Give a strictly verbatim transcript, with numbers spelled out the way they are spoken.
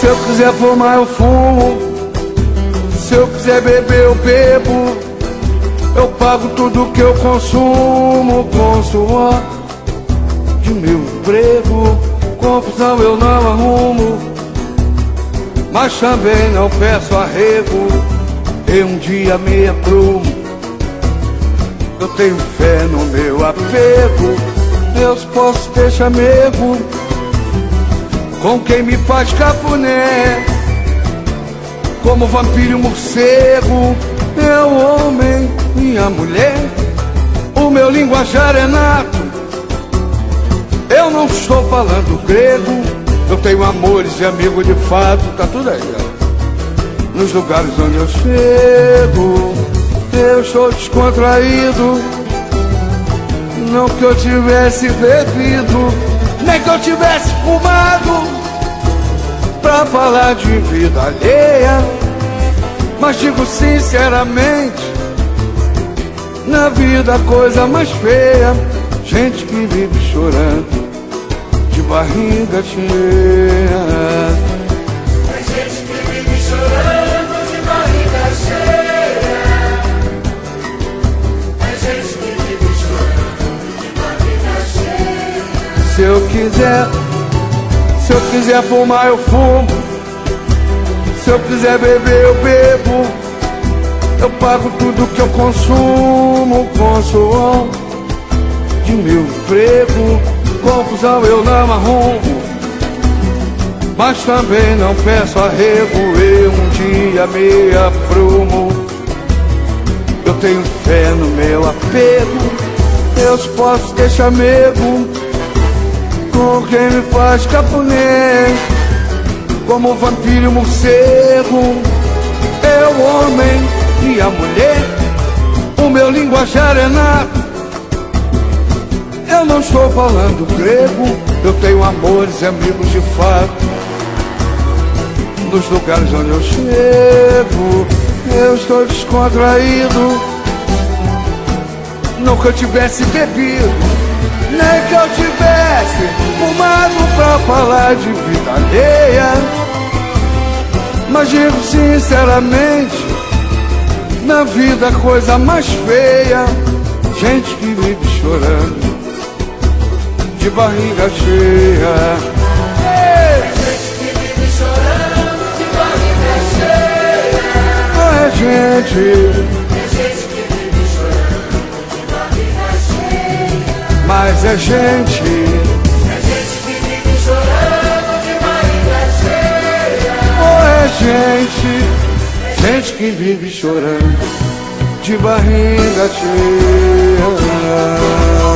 eu quiser fumar eu fumo, se eu quiser beber eu bebo, eu pago tudo que eu consumo com suor de meu emprego. Confusão eu não arrumo, mas também não peço arrego. E um dia me aprumo, eu tenho fé no meu apego. Deus posso deixar mesmo com quem me faz cafuné, como vampiro e morcego, meu homem, minha mulher. O meu linguajar é nato, eu não estou falando grego. Eu tenho amores e amigos de fato, tá tudo aí, ó. Nos lugares onde eu chego, eu estou descontraído. Não que eu tivesse bebido, nem que eu tivesse fumado pra falar de vida alheia, mas digo sinceramente, na vida a coisa mais feia, gente que vive chorando de barriga cheia. Tem gente que vive chorando de barriga cheia. Tem gente que vive chorando de barriga cheia. Se eu quiser, se eu quiser fumar eu fumo, se eu quiser beber eu bebo, eu pago tudo que eu consumo com suor de meu emprego. Confusão eu não arrumo, mas também não peço arrego. Eu um dia me aprumo, eu tenho fé no meu apego. Deus posso deixar mesmo com quem me faz cafuné, como vampiro e morcego, eu homem e a mulher. O meu linguajar é nato, eu não estou falando grego. Eu tenho amores e amigos de fato, nos lugares onde eu chego, eu estou descontraído. Nunca eu tivesse bebido, nem que eu tivesse fumado pra falar de vida alheia, mas digo sinceramente, na vida a coisa mais feia, gente que vive chorando de barriga cheia. Tem gente que vive chorando de barriga cheia. É gente, Tem gente que vive chorando de barriga cheia. mas é gente, Tem gente que vive chorando de barriga cheia. oh é gente, gente que vive chorando de barriga cheia.